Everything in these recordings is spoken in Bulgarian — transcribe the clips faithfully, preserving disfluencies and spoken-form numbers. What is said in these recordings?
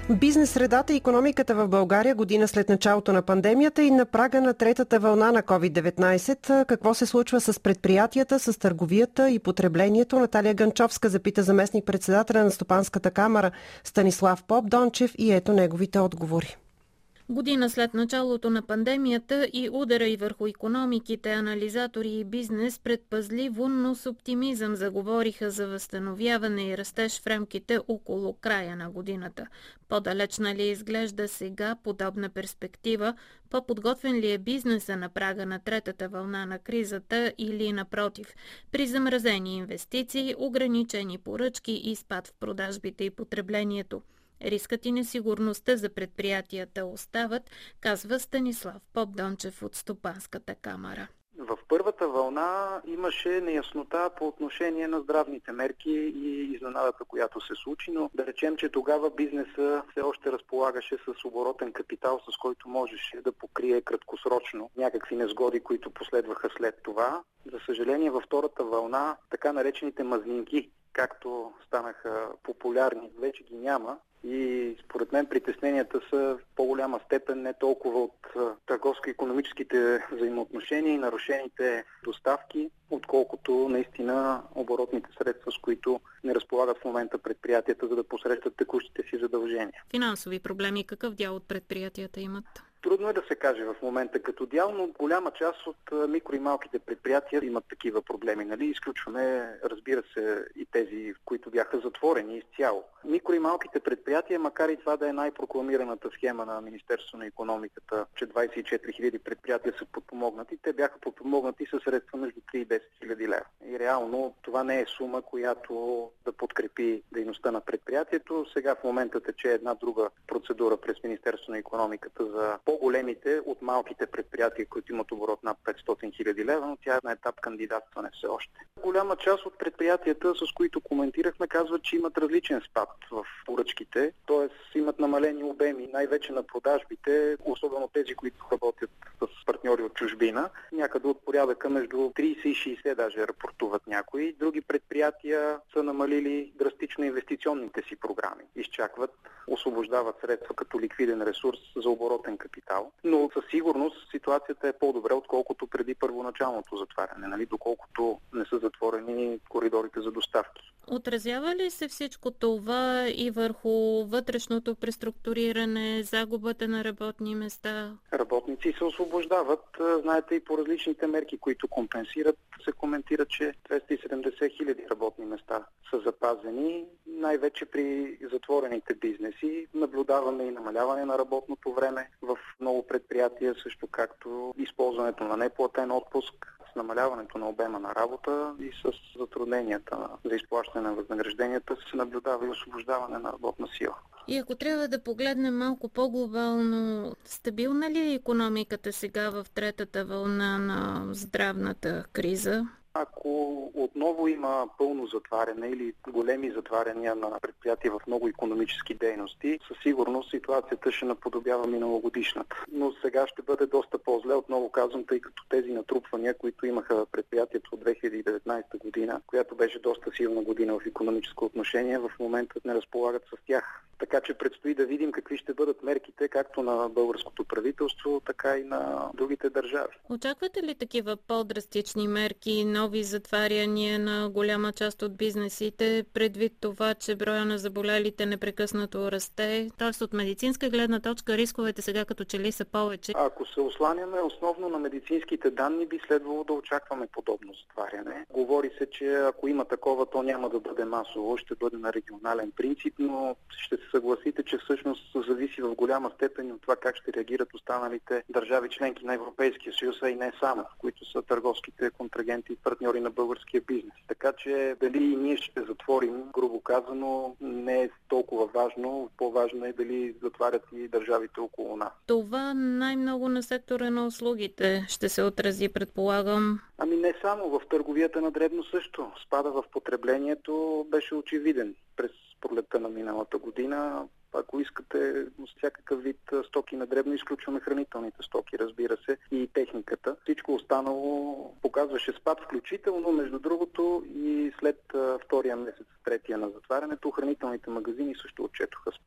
Бизнес средата и икономиката в България година след началото на пандемията и на прага на третата вълна на ковид деветнайсет. Какво се случва с предприятията, с търговията и потреблението? Наталия Ганчовска запита заместник-председателя на Стопанската камара Станислав Попдончев и ето неговите отговори. Година след началото на пандемията и удара и върху икономиките, анализатори и бизнес предпазливо, но с оптимизъм заговориха за възстановяване и растеж в рамките около края на годината. По-далечна ли изглежда сега подобна перспектива? По-подготвен ли е бизнеса на прага на третата вълна на кризата или напротив? При замразени инвестиции, ограничени поръчки и спад в продажбите и потреблението. Рискът и несигурността за предприятията остават, казва Станислав Попдончев от Стопанската камара. В първата вълна имаше неяснота по отношение на здравните мерки и изненадата, която се случи, но да речем, че тогава бизнеса все още разполагаше с оборотен капитал, с който можеше да покрие краткосрочно някакви несгоди, които последваха след това. За съжаление, във втората вълна така наречените мазнинки, както станаха популярни, вече ги няма. И според мен притесненията са в по-голяма степен не толкова от търговско-икономическите взаимоотношения и нарушените доставки, отколкото наистина оборотните средства, с които не разполагат в момента предприятията, за да посрещат текущите си задължения. Финансови проблеми какъв дял от предприятията имат? Трудно е да се каже в момента като дял, но голяма част от микро и малките предприятия имат такива проблеми. Нали? Изключваме, разбира се, и тези, които бяха затворени изцяло. Микро и малките предприятия, макар и това да е най-прокламираната схема на Министерството на икономиката, че двадесет и четири хиляди предприятия са подпомогнати, те бяха подпомогнати със средства между три и десет хиляди лева. И реално това не е сума, която да подкрепи дейността на предприятието. Сега в момента тече една друга процедура през Министерството на икономиката за по-големите от малките предприятия, които имат оборот над петстотин хиляди лева, но тя е на етап кандидатстване все още. Голяма част от предприятията, с които коментирахме, казват, че имат различен спад в поръчките, т.е. имат намалени обеми, най-вече на продажбите, особено тези, които работят с партньори от чужбина, някъде от порядъка между тридесет и шейсет даже рапортуват някои. Други предприятия са намалили драстично инвестиционните си програми. Изчакват, освобождават средства като ликвиден ресурс за оборотен капитал. Но със сигурност ситуацията е по-добре, отколкото преди първоначалното затваряне, нали? Доколкото не са затворени коридорите за доставки. Отразява ли се всичко това и върху вътрешното преструктуриране, загубата на работни места? Работници се освобождават. Знаете, и по различните мерки, които компенсират, се коментира, че двеста и седемдесет хиляди работни места са запазени. Най-вече при затворените бизнеси наблюдаваме и намаляване на работното време в много предприятия, също както използването на неплатен отпуск, с намаляването на обема на работа и с затрудненията за изплащане на възнагражденията се наблюдава и освобождаване на работна сила. И ако трябва да погледнем малко по-глобално, стабилна ли е икономиката сега в третата вълна на здравната криза? Ако отново има пълно затваряне или големи затваряния на предприятия в много икономически дейности, със сигурност ситуацията ще наподобява миналогодишната. Но сега ще бъде доста по-зле, отново казвам, тъй като тези натрупвания, които имаха предприятието от две хиляди и деветнадесета година, която беше доста силна година в икономическо отношение, в момента не разполагат с тях. Така че предстои да видим какви ще бъдат мерките както на българското правителство, така и на другите държави. Очаквате ли такива по-драстични мерки, нови затваряния на голяма част от бизнесите, предвид това, че броя на заболелите непрекъснато расте? Тоест от медицинска гледна точка рисковете сега като че ли са повече? Ако се осланяме основно на медицинските данни, би следвало да очакваме подобно затваряне. Говори се, че ако има такова, то няма да бъде масово, ще бъде на регионален принцип, но ще се съгласите, че всъщност зависи в голяма степен от това как ще реагират останалите държави членки на Европейския съюз, а и не само, които са търговските контрагенти и партньори на българския бизнес. Така че дали и ние ще затворим, грубо казано, не е толкова важно. По-важно е дали затварят и държавите около нас. Това най-много на сектора на услугите ще се отрази, предполагам. Ами не само, в търговията на дребно също. Спада в потреблението беше очевиден през пролетта на миналата година. Ако искате всякакъв вид стоки на дребно, изключваме хранителните стоки, разбира се, и техниката. Всичко останало показваше спад, включително, между другото, и след втория месец, третия на затварянето, хранителните магазини също отчетоха спад,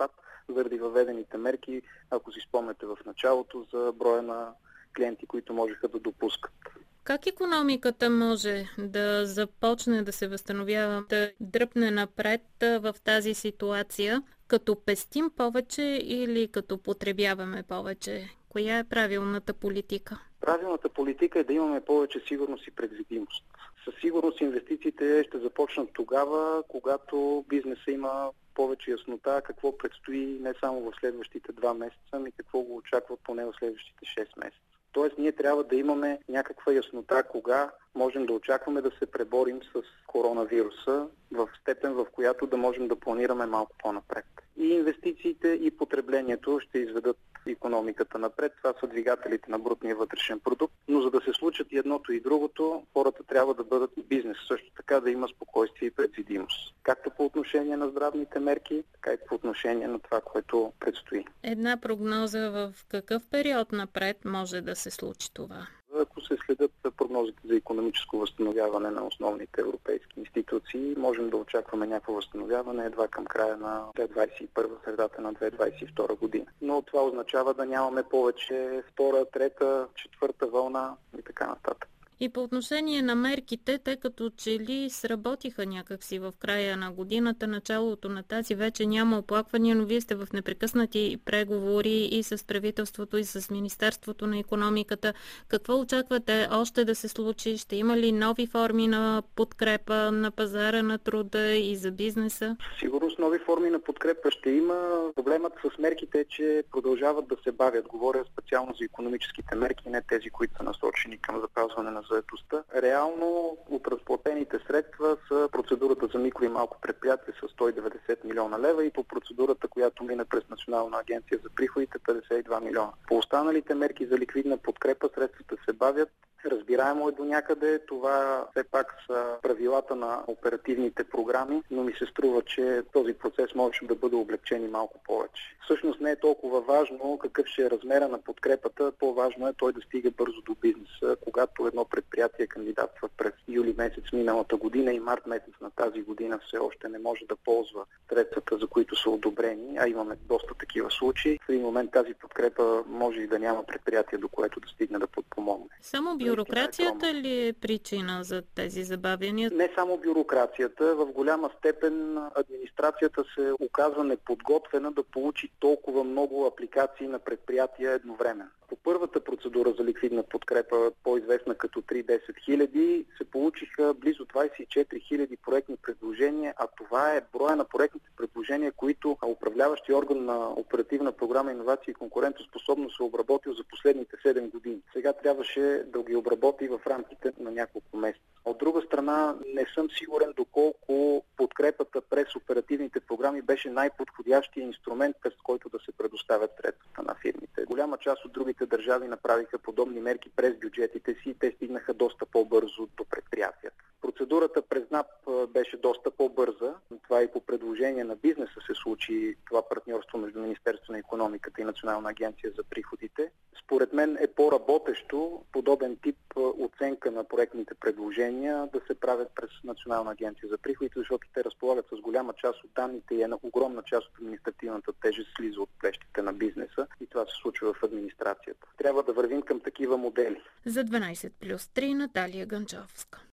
заради въведените мерки, ако си спомняте в началото, за броя на клиенти, които можеха да допускат. Как икономиката може да започне да се възстановява, да дръпне напред в тази ситуация, като пестим повече или като потребяваме повече? Коя е правилната политика? Правилната политика е да имаме повече сигурност и предвидимост. Със сигурност инвестициите ще започнат тогава, когато бизнеса има повече яснота какво предстои не само в следващите два месеца, ами какво го очакват поне в следващите шест месеца. Тоест ние трябва да имаме някаква яснота кога можем да очакваме да се преборим с коронавируса в степен, в която да можем да планираме малко по-напред. И инвестициите, и потреблението ще изведат икономиката напред. Това са двигателите на брутния вътрешен продукт. Но за да се случат и едното и другото, хората трябва да бъдат бизнес. Също така да има спокойствие и предвидимост. Както по отношение на здравните мерки, така и по отношение на това, което предстои. Една прогноза в какъв период напред може да се случи това? Ако се следят прогнозите за икономическо възстановяване на основните европейски институции, можем да очакваме някакво възстановяване едва към края на две хиляди двадесет и първа, средата на две хиляди двадесет и втора година. Но това означава да нямаме повече втора, трета, четвърта вълна и така нататък. И по отношение на мерките, те като че ли сработиха някакси в края на годината, началото на тази вече няма оплаквания, но вие сте в непрекъснати преговори и с правителството, и с Министерството на икономиката. Какво очаквате още да се случи? Ще има ли нови форми на подкрепа на пазара на труда и за бизнеса? Сигурно нови форми на подкрепа ще има. Проблемът с мерките е, че продължават да се бавят. Говоря специално за икономическите мерки, не тези, които са насочени към запазване на заетостта. Реално от разплатените средства са процедурата за микро и малко предприятие с сто и деветдесет милиона лева и по процедурата, която мина през Национална агенция за приходите, петдесет и два милиона. По останалите мерки за ликвидна подкрепа средствата се бавят. Разбираемо е до някъде, това все пак са правилата на оперативните програми, но ми се струва, че този процес може да бъде облегчен и малко повече. Всъщност не е толкова важно какъв ще е размера на подкрепата, по-важно е той да стига бързо до бизнеса. Когато едно предприятие кандидатства през юли месец миналата година и март месец на тази година все още не може да ползва средствата, за които са одобрени, а имаме доста такива случаи, в един момент тази подкрепа може и да няма предприятие, до което да стигне да подпомогне. Само бюрокрацията ли е причина за тези забавяния? Не само бюрокрацията, в голяма степен администрацията се оказва неподготвена да получи толкова много апликации на предприятия едновременно. По първата процедура за ликвидна подкрепа, по-известна като три десет хиляди, се получиха близо двадесет и четири хиляди проектни предложения, а това е броя на проектните предложения, които управляващи орган на оперативна програма Иновации и конкурентоспособност е обработил за последните седем години. Сега трябваше да ги обработи в рамките на няколко месеца. От друга страна, не съм сигурен доколко подкрепата през оперативните програми беше най-подходящия инструмент, през който да се предоставят средствата на фирмите. Голяма част от другите държави направиха подобни мерки през бюджетите си и те стигнаха доста по-бързо до предприятията. Процедурата през НАП беше доста по-бърза. Това и по предложение на бизнеса се случи това партньорство между Министерството на икономиката и Национална агенция за приходите. Според мен е по-работещо подобен тип оценка на проектните предложения да се правят през Национална агенция за приходите, защото те разполагат с голяма част от данните и една огромна част от административната тежест слиза от плещите на бизнеса и това се случва в администрацията. Трябва да вървим към такива модели. За дванадесет плюс три Наталия Ганчовска.